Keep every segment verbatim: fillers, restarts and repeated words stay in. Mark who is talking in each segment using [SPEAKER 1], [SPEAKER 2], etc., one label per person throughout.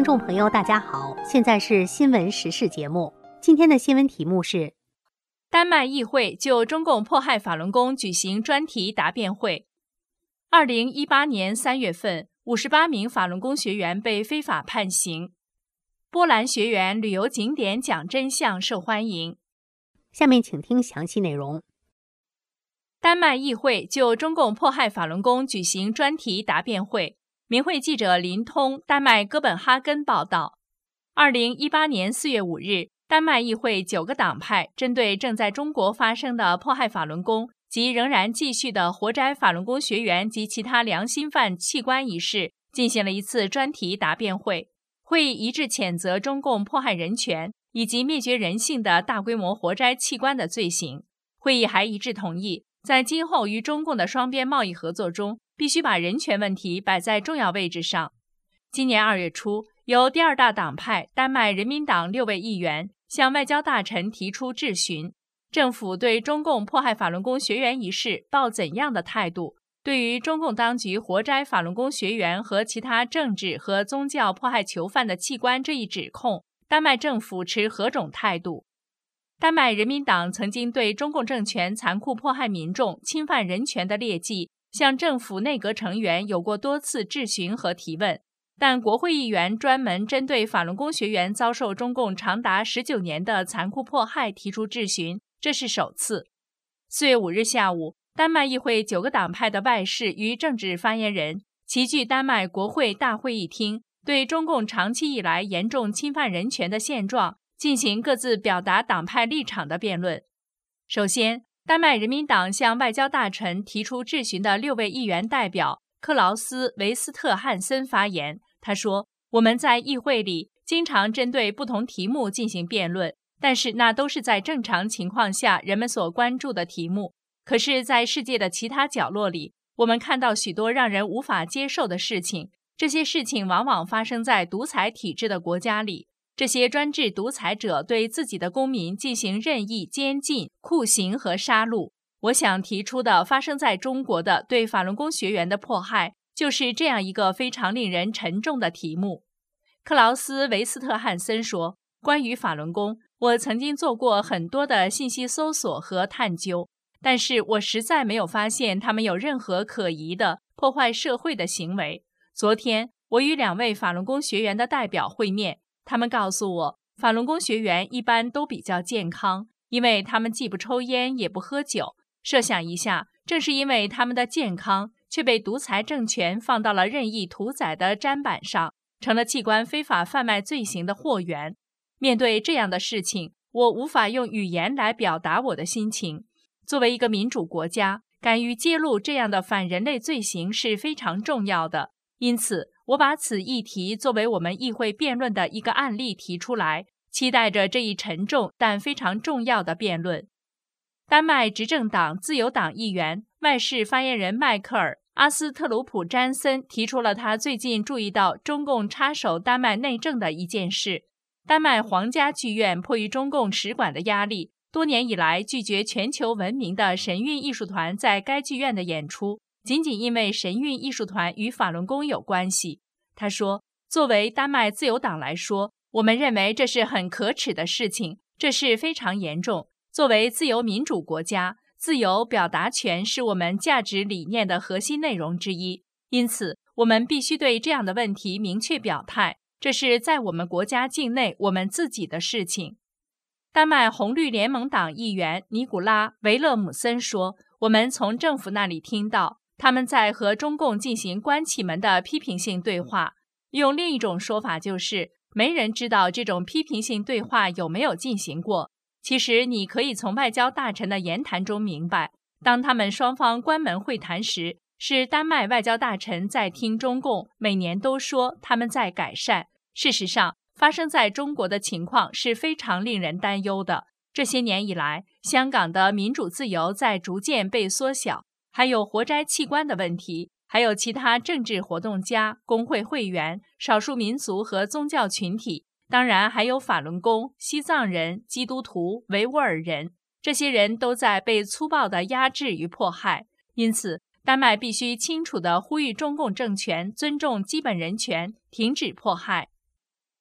[SPEAKER 1] 众朋友大家好，现在是新闻时事节目。今天的新闻题目是：
[SPEAKER 2] 丹麦议会就中共迫害法轮功举行专题答辩会。二零一八年三月份，五十八名法轮功学员被非法判刑。波兰学员旅游景点讲真相受欢迎。
[SPEAKER 1] 下面请听详细内容。
[SPEAKER 2] 丹麦议会就中共迫害法轮功举行专题答辩会。民会记者林通，丹麦哥本哈根报道。二零一八年四月五日，丹麦议会九个党派针对正在中国发生的迫害法轮功及仍然继续的活摘法轮功学员及其他良心犯器官一事进行了一次专题答辩会。会议一致谴责中共迫害人权以及灭绝人性的大规模活摘器官的罪行。会议还一致同意，在今后与中共的双边贸易合作中，必须把人权问题摆在重要位置上。今年二月初，由第二大党派丹麦人民党六位议员向外交大臣提出质询，政府对中共迫害法轮功学员一事抱怎样的态度？对于中共当局活摘法轮功学员和其他政治和宗教迫害囚犯的器官这一指控，丹麦政府持何种态度？丹麦人民党曾经对中共政权残酷迫害民众、侵犯人权的劣迹向政府内阁成员有过多次质询和提问，但国会议员专门针对法轮功学员遭受中共长达十九年的残酷迫害提出质询，这是首次。四月五日下午，丹麦议会九个党派的外事与政治发言人齐聚丹麦国会大会议厅，对中共长期以来严重侵犯人权的现状进行各自表达党派立场的辩论。首先，丹麦人民党向外交大臣提出质询的六位议员代表克劳斯·维斯特汉森发言，他说：“我们在议会里经常针对不同题目进行辩论，但是那都是在正常情况下人们所关注的题目。可是，在世界的其他角落里，我们看到许多让人无法接受的事情，这些事情往往发生在独裁体制的国家里。这些专制独裁者对自己的公民进行任意监禁、酷刑和杀戮。我想提出的发生在中国的对法轮功学员的迫害，就是这样一个非常令人沉重的题目。”克劳斯·维斯特汉森说：“关于法轮功，我曾经做过很多的信息搜索和探究，但是我实在没有发现他们有任何可疑的破坏社会的行为。昨天，我与两位法轮功学员的代表会面，他们告诉我，法轮功学员一般都比较健康，因为他们既不抽烟也不喝酒。设想一下，正是因为他们的健康，却被独裁政权放到了任意屠宰的砧板上，成了器官非法贩卖罪行的货源。面对这样的事情，我无法用语言来表达我的心情。作为一个民主国家，敢于揭露这样的反人类罪行是非常重要的。因此，我把此议题作为我们议会辩论的一个案例提出来，期待着这一沉重但非常重要的辩论。丹麦执政党自由党议员、外事发言人迈克尔·阿斯特鲁普詹森提出了他最近注意到中共插手丹麦内政的一件事。丹麦皇家剧院迫于中共使馆的压力，多年以来拒绝全球闻名的神韵艺术团在该剧院的演出，仅仅因为神韵艺术团与法轮功有关系。他说，作为丹麦自由党来说，我们认为这是很可耻的事情，这是非常严重。作为自由民主国家，自由表达权是我们价值理念的核心内容之一，因此我们必须对这样的问题明确表态，这是在我们国家境内我们自己的事情。丹麦红绿联盟党议员尼古拉·维勒姆森说，我们从政府那里听到他们在和中共进行关起门的批评性对话，用另一种说法就是，没人知道这种批评性对话有没有进行过。其实你可以从外交大臣的言谈中明白，当他们双方关门会谈时，是丹麦外交大臣在听中共每年都说他们在改善。事实上，发生在中国的情况是非常令人担忧的。这些年以来，香港的民主自由在逐渐被缩小，还有活摘器官的问题，还有其他政治活动家、工会会员、少数民族和宗教群体，当然还有法轮功、西藏人、基督徒、维吾尔人，这些人都在被粗暴地压制与迫害。因此，丹麦必须清楚地呼吁中共政权尊重基本人权，停止迫害。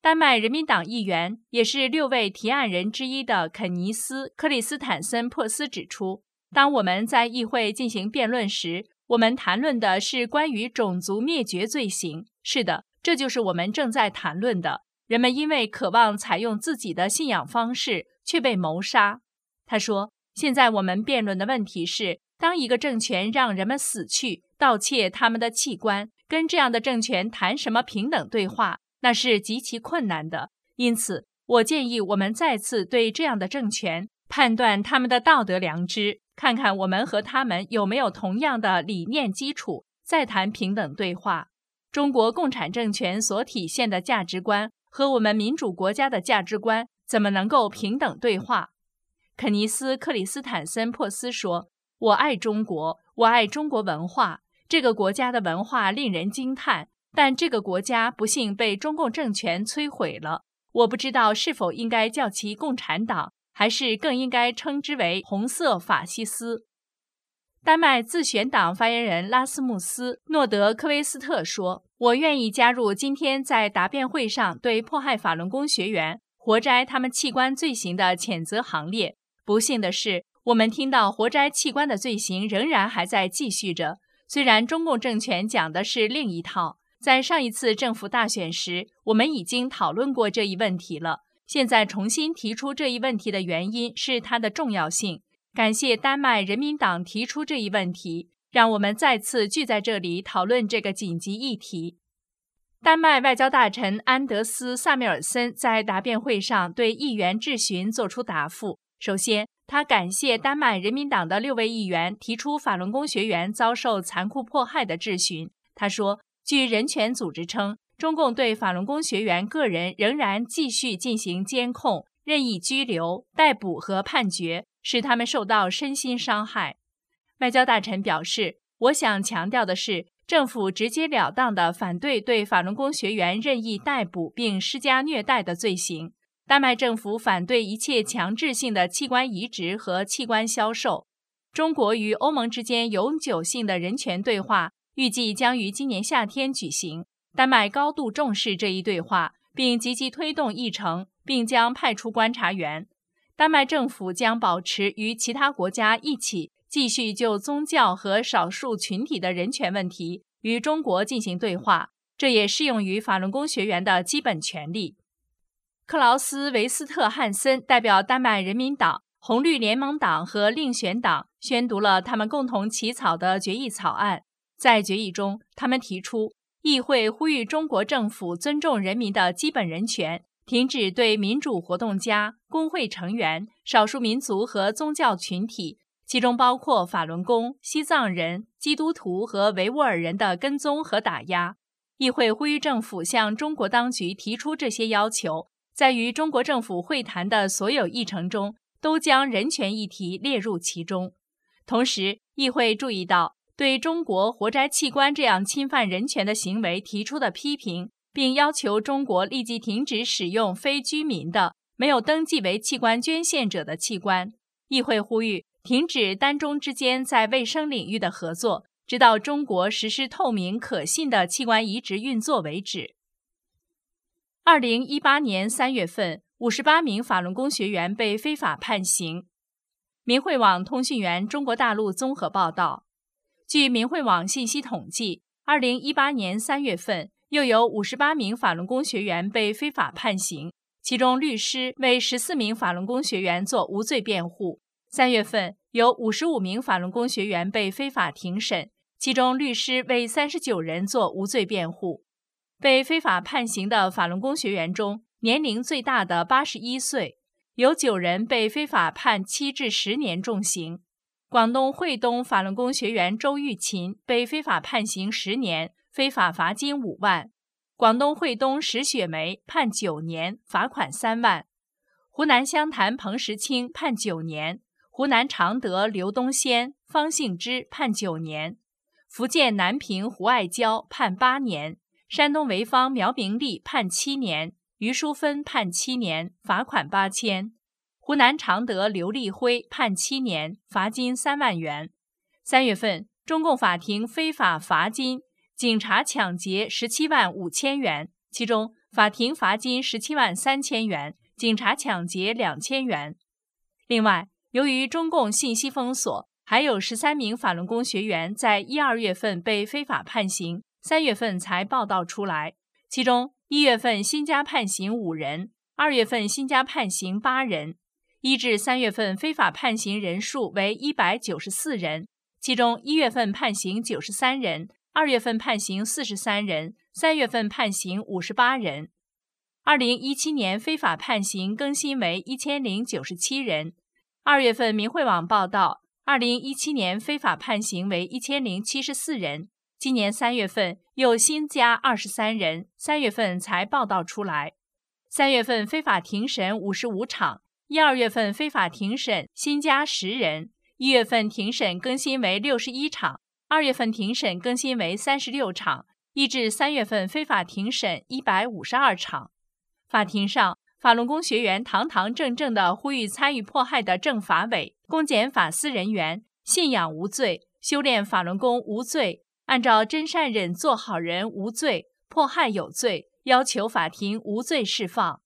[SPEAKER 2] 丹麦人民党议员，也是六位提案人之一的肯尼斯·克里斯坦森珀斯指出，当我们在议会进行辩论时，我们谈论的是关于种族灭绝罪行。是的，这就是我们正在谈论的。人们因为渴望采用自己的信仰方式，却被谋杀。他说，现在我们辩论的问题是，当一个政权让人们死去，盗窃他们的器官，跟这样的政权谈什么平等对话，那是极其困难的。因此，我建议我们再次对这样的政权判断他们的道德良知，看看我们和他们有没有同样的理念基础，再谈平等对话。中国共产政权所体现的价值观和我们民主国家的价值观怎么能够平等对话？肯尼斯·克里斯坦森珀斯说，我爱中国，我爱中国文化，这个国家的文化令人惊叹，但这个国家不幸被中共政权摧毁了。我不知道是否应该叫其共产党，还是更应该称之为红色法西斯。丹麦自选党发言人拉斯穆斯·诺德科威斯特说，我愿意加入今天在答辩会上对迫害法轮功学员、活摘他们器官罪行的谴责行列。不幸的是，我们听到活摘器官的罪行仍然还在继续着，虽然中共政权讲的是另一套。在上一次政府大选时，我们已经讨论过这一问题了。现在重新提出这一问题的原因是它的重要性。感谢丹麦人民党提出这一问题，让我们再次聚在这里讨论这个紧急议题。丹麦外交大臣安德斯·萨缪尔森在答辩会上对议员质询作出答复。首先，他感谢丹麦人民党的六位议员提出法轮功学员遭受残酷迫害的质询。他说，据人权组织称，中共对法轮功学员个人仍然继续进行监控、任意拘留、逮捕和判决，使他们受到身心伤害。外交大臣表示，我想强调的是，政府直截了当地反对对法轮功学员任意逮捕并施加虐待的罪行。丹麦政府反对一切强制性的器官移植和器官销售。中国与欧盟之间永久性的人权对话预计将于今年夏天举行。丹麦高度重视这一对话，并积极推动议程，并将派出观察员。丹麦政府将保持与其他国家一起继续就宗教和少数群体的人权问题与中国进行对话，这也适用于法轮功学员的基本权利。克劳斯·维斯特汉森代表丹麦人民党、红绿联盟党和另选党宣读了他们共同起草的决议草案。在决议中，他们提出，议会呼吁中国政府尊重人民的基本人权，停止对民主活动家、工会成员、少数民族和宗教群体，其中包括法轮功、西藏人、基督徒和维吾尔人的跟踪和打压。议会呼吁政府向中国当局提出这些要求，在与中国政府会谈的所有议程中都将人权议题列入其中。同时，议会注意到对中国活摘器官这样侵犯人权的行为提出的批评，并要求中国立即停止使用非居民的、没有登记为器官捐献者的器官。议会呼吁停止丹中之间在卫生领域的合作，直到中国实施透明可信的器官移植运作为止。二零一八年三月份，五十八名法轮功学员被非法判刑。明慧网通讯员中国大陆综合报道。据明慧网信息统计，二零一八年三月份，又有五十八名法轮功学员被非法判刑，其中律师为十四名法轮功学员做无罪辩护。三月份，有五十五名法轮功学员被非法庭审，其中律师为三十九人做无罪辩护。被非法判刑的法轮功学员中，年龄最大的八十一岁，有九人被非法判七至十年重刑。广东惠东法轮功学员周玉琴被非法判刑十年，非法罚金五万。广东惠东石雪梅判九年，罚款三万。湖南湘潭彭时清判九年，湖南常德刘东先、方幸之判九年。福建南平胡爱娇判八年。山东潍坊苗明丽判七年，于淑芬判七年，罚款八千。湖南常德刘立辉判七年，罚金三万元。三月份，中共法庭非法罚金警察抢劫十七万五千元，其中法庭罚金十七万三千元，警察抢劫两千元。另外，由于中共信息封锁，还有十三名法轮功学员在一二月份被非法判刑，三月份才报道出来。其中一月份新加判刑五人，二月份新加判刑八人。一至三月份非法判刑人数为一百九十四人，其中一月份判刑九十三人，二月份判刑四十三人，三月份判刑五十八人。二零一七年非法判刑更新为一千零九十七人。二月份明慧网报道，二零一七年非法判刑为一千零七十四人，今年三月份又新加二十三人，三月份才报道出来。三月份非法庭审五十五场，一二月份非法庭审新加十人，一月份庭审更新为六十一场，二月份庭审更新为三十六场，一至三月份非法庭审一百五十二场。法庭上，法轮功学员堂堂正正地呼吁参与迫害的政法委、公检法司人员信仰无罪，修炼法轮功无罪，按照真善忍做好人无罪，迫害有罪，要求法庭无罪释放。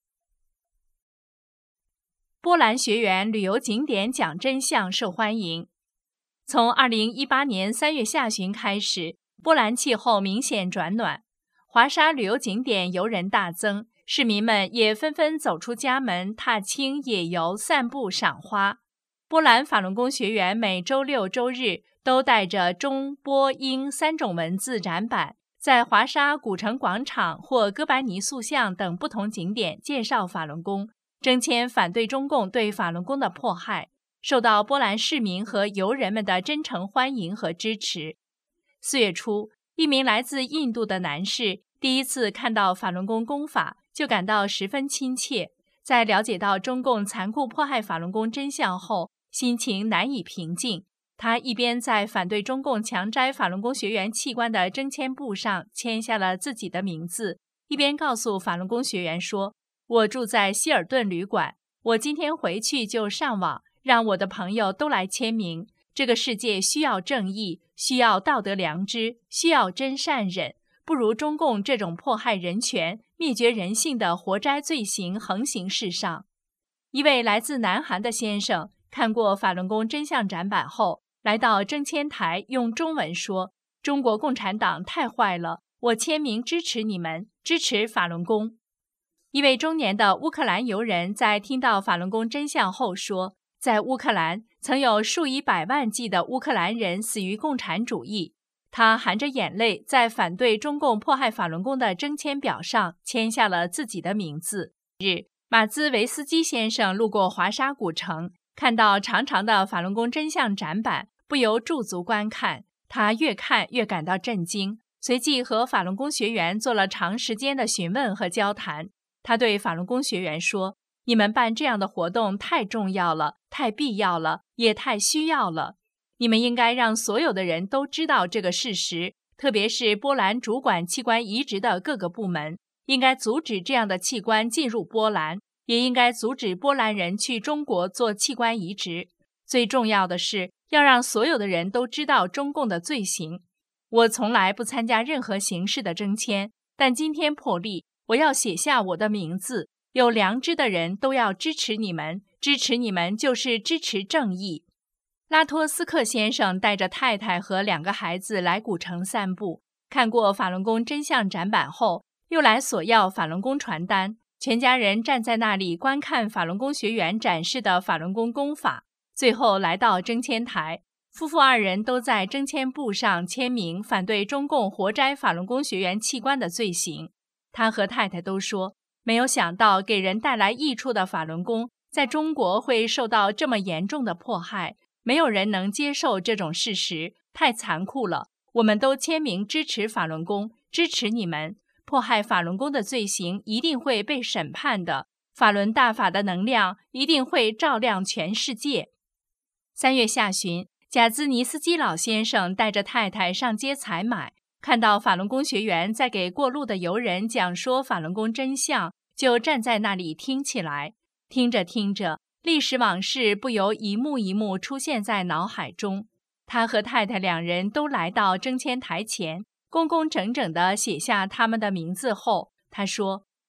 [SPEAKER 2] 波兰学员旅游景点讲真相受欢迎。从二零一八年三月下旬开始，波兰气候明显转暖，华沙旅游景点游人大增，市民们也纷纷走出家门，踏青、野游、散步、赏花。波兰法轮功学员每周六、周日都带着中、波、英三种文字展板，在华沙古城广场或哥白尼塑像等不同景点介绍法轮功，征签反对中共对法轮功的迫害，受到波兰市民和游人们的真诚欢迎和支持。四月初，一名来自印度的男士第一次看到法轮功功法，就感到十分亲切。在了解到中共残酷迫害法轮功真相后，心情难以平静。他一边在反对中共强摘法轮功学员器官的征签簿上签下了自己的名字，一边告诉法轮功学员说：“我住在希尔顿旅馆，我今天回去就上网，让我的朋友都来签名。这个世界需要正义，需要道德良知，需要真善忍，不如中共这种迫害人权、灭绝人性的活摘罪行横行世上。”一位来自南韩的先生看过法轮功真相展板后，来到征签台用中文说：“中国共产党太坏了，我签名支持你们，支持法轮功。”一位中年的乌克兰游人在听到法轮功真相后说，在乌克兰曾有数以百万计的乌克兰人死于共产主义。他含着眼泪在反对中共迫害法轮功的征签表上签下了自己的名字。日，马兹维斯基先生路过华沙古城，看到长长的法轮功真相展板，不由驻足观看。他越看越感到震惊，随即和法轮功学员做了长时间的询问和交谈。他对法轮功学员说：“你们办这样的活动太重要了，太必要了，也太需要了。你们应该让所有的人都知道这个事实，特别是波兰主管器官移植的各个部门，应该阻止这样的器官进入波兰，也应该阻止波兰人去中国做器官移植。最重要的是，要让所有的人都知道中共的罪行。我从来不参加任何形式的征签，但今天破例，我要写下我的名字。有良知的人都要支持你们，支持你们就是支持正义。”拉托斯克先生带着太太和两个孩子来古城散步，看过法轮功真相展板后，又来索要法轮功传单。全家人站在那里观看法轮功学员展示的法轮功功法，最后来到征签台，夫妇二人都在征签簿上签名，反对中共活摘法轮功学员器官的罪行。他和太太都说，没有想到给人带来益处的法轮功在中国会受到这么严重的迫害，没有人能接受这种事实，太残酷了。我们都签名支持法轮功，支持你们。迫害法轮功的罪行一定会被审判的，法轮大法的能量一定会照亮全世界。三月下旬，贾兹尼斯基老先生带着太太上街采买，看到法轮功学员在给过路的游人讲说法轮功真相，就站在那里听起来。听着听着，历史往事不由一幕一幕出现在脑海中。他和太太两人都来到征签台前，工工整整地写下他们的名字后，他说：“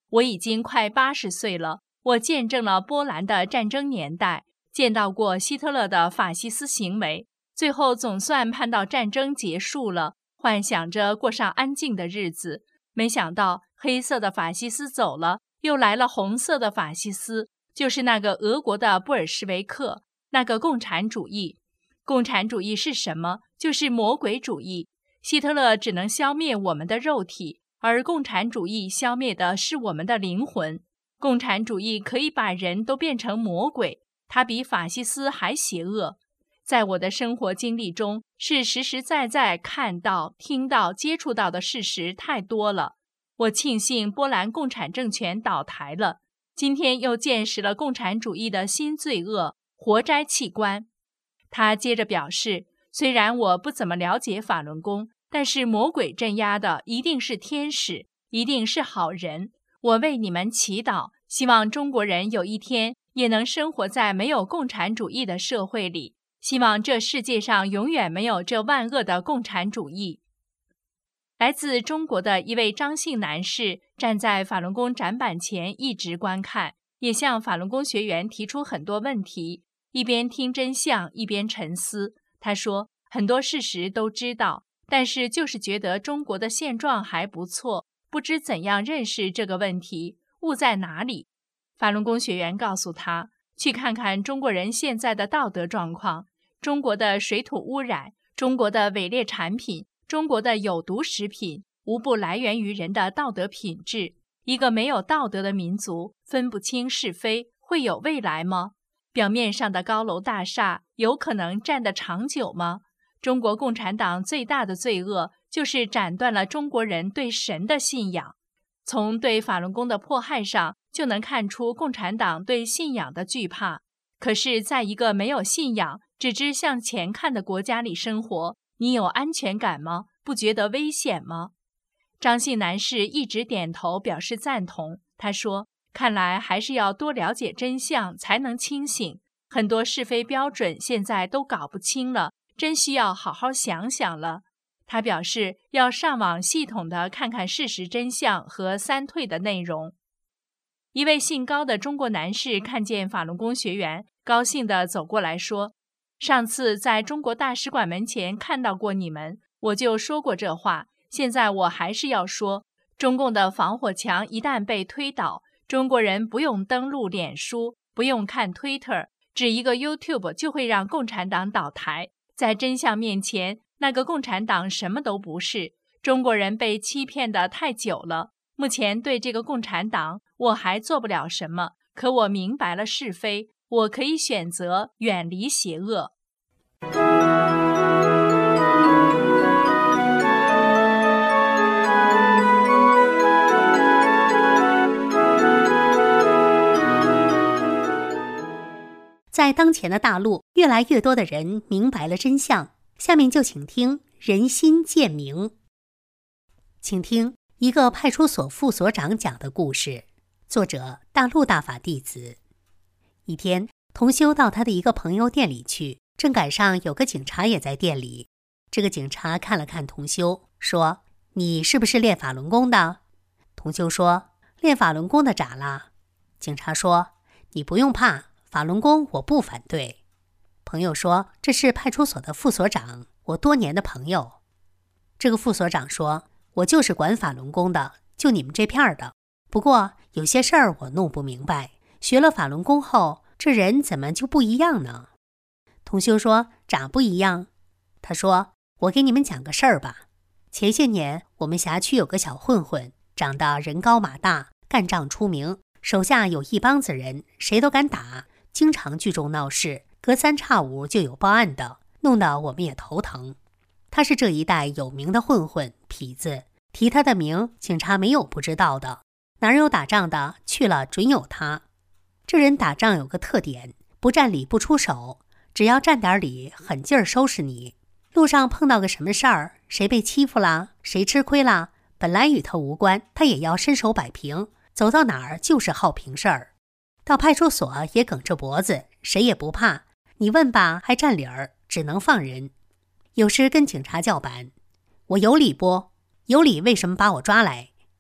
[SPEAKER 2] 我已经快八十岁了，我见证了波兰的战争年代，见到过希特勒的法西斯行为，最后总算盼到战争结束了，幻想着过上安静的日子。没想到黑色的法西斯走了，又来了红色的法西斯，就是那个俄国的布尔什维克，那个共产主义。共产主义是什么？就是魔鬼主义。希特勒只能消灭我们的肉体，而共产主义消灭的是我们的灵魂。共产主义可以把人都变成魔鬼，它比法西斯还邪恶。在我的生活经历中，是实实在在看到、听到、接触到的事实太多了。我庆幸波兰共产政权倒台了，今天又见识了共产主义的新罪恶——活摘器官。他接着表示，虽然我不怎么了解法轮功，但是魔鬼镇压的一定是天使，一定是好人。我为你们祈祷，希望中国人有一天也能生活在没有共产主义的社会里，希望这世界上永远没有这万恶的共产主义。来自中国的一位张姓男士站在法轮功展板前一直观看，也向法轮功学员提出很多问题，一边听真相一边沉思。他说，很多事实都知道，但是就是觉得中国的现状还不错，不知怎样认识这个问题，误在哪里。法轮功学员告诉他，去看看中国人现在的道德状况，中国的水土污染，中国的伪劣产品，中国的有毒食品，无不来源于人的道德品质。一个没有道德的民族，分不清是非，会有未来吗？表面上的高楼大厦有可能站得长久吗？中国共产党最大的罪恶就是斩断了中国人对神的信仰。从对法轮功的迫害上就能看出共产党对信仰的惧怕。可是在一个没有信仰，只知向前看的国家里生活，你有安全感吗？不觉得危险吗？张姓男士一直点头表示赞同。他说，看来还是要多了解真相才能清醒，很多是非标准现在都搞不清了，真需要好好想想了。他表示要上网系统的看看事实真相和三退的内容。一位姓高的中国男士看见法轮功学员，高兴地走过来说，上次在中国大使馆门前看到过你们，我就说过这话，现在我还是要说，中共的防火墙一旦被推倒，中国人不用登录脸书，不用看 Twitter， 只一个 YouTube 就会让共产党倒台。在真相面前，那个共产党什么都不是。中国人被欺骗得太久了，目前对这个共产党，我还做不了什么，可我明白了是非，我可以选择远离邪恶。
[SPEAKER 1] 在当前的大陆，越来越多的人明白了真相。下面就请听人心渐明。请听一个派出所副所长讲的故事，作者大陆大法弟子。一天，同修到他的一个朋友店里去，正赶上有个警察也在店里。这个警察看了看同修，说：“你是不是练法轮功的？”同修说：“练法轮功的咋啦？”警察说：“你不用怕，法轮功我不反对。”朋友说：“这是派出所的副所长，我多年的朋友。”这个副所长说：“我就是管法轮功的，就你们这片儿的。不过有些事儿我弄不明白，学了法轮功后，这人怎么就不一样呢？”同修说：“咋不一样？”他说：“我给你们讲个事儿吧。前些年我们辖区有个小混混，长得人高马大，干仗出名，手下有一帮子人，谁都敢打，经常聚众闹事，隔三差五就有报案的，弄得我们也头疼。他是这一带有名的混混痞子，提他的名，警察没有不知道的，哪儿有打仗的，去了准有他。这人打仗有个特点，不占理不出手，只要占点理，狠劲儿收拾你。路上碰到个什么事儿，谁被欺负啦，谁吃亏啦，本来与他无关，他也要伸手摆平，走到哪儿就是好平事儿。到派出所也梗着脖子，谁也不怕，你问吧还占理儿，只能放人。有时跟警察叫板，我有理不？有理为什么把我抓来？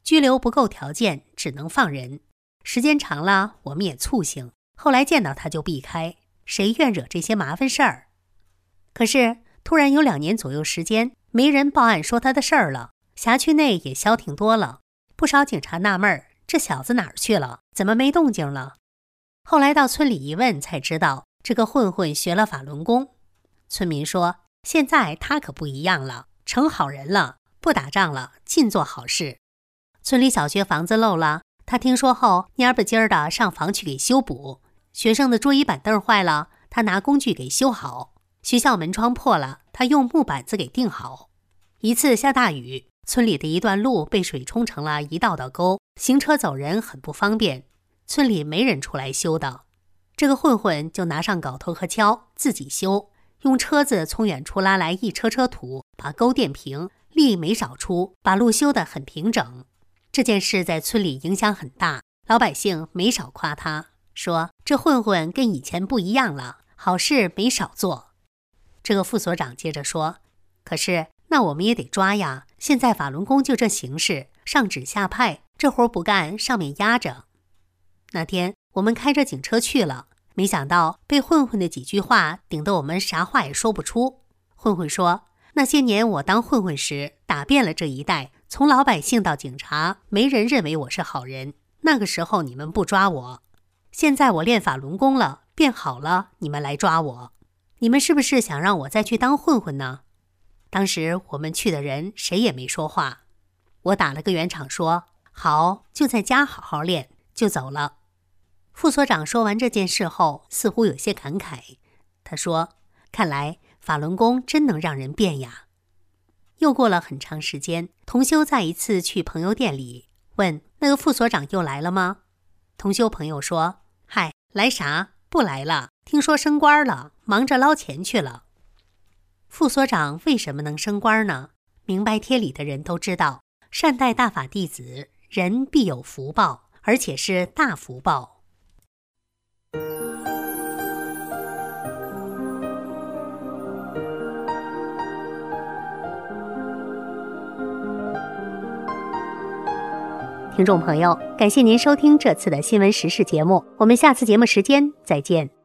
[SPEAKER 1] 拘留不够条件，只能放人。时间长了，我们也醋性，后来见到他就避开，谁愿惹这些麻烦事儿？可是突然有两年左右时间，没人报案说他的事儿了，辖区内也消停多了。不少警察纳闷儿，这小子哪儿去了？怎么没动静了？后来到村里一问，才知道这个混混学了法轮功。村民说，现在他可不一样了，成好人了，不打仗了，尽做好事。村里小学房子漏了，他听说后蔫不唧儿的上房去给修补。学生的桌椅板凳坏了，他拿工具给修好。学校门窗破了，他用木板子给钉好。一次下大雨，村里的一段路被水冲成了一道道沟，行车走人很不方便，村里没人出来修的。这个混混就拿上镐头和锹自己修，用车子从远处拉来一车车土，把沟垫平，力没少出，把路修得很平整。这件事在村里影响很大，老百姓没少夸他，说这混混跟以前不一样了，好事没少做。这个副所长接着说，可是那我们也得抓呀，现在法轮功就这形势，上指下派，这活不干，上面压着。那天我们开着警车去了，没想到被混混的几句话顶得我们啥话也说不出。混混说，那些年我当混混时，打遍了这一带，从老百姓到警察，没人认为我是好人，那个时候你们不抓我。现在我练法轮功了，变好了，你们来抓我。你们是不是想让我再去当混混呢？当时我们去的人谁也没说话。我打了个圆场说，好，就在家好好练，就走了。副所长说完这件事后，似乎有些感慨。他说，看来法轮功真能让人变呀。又过了很长时间，同修再一次去朋友店里，问那个副所长又来了吗？同修朋友说，嗨，来啥？不来了，听说升官了，忙着捞钱去了。副所长为什么能升官呢？明白贴里的人都知道，善待大法弟子，人必有福报，而且是大福报。听众朋友，感谢您收听这次的新闻时事节目，我们下次节目时间再见。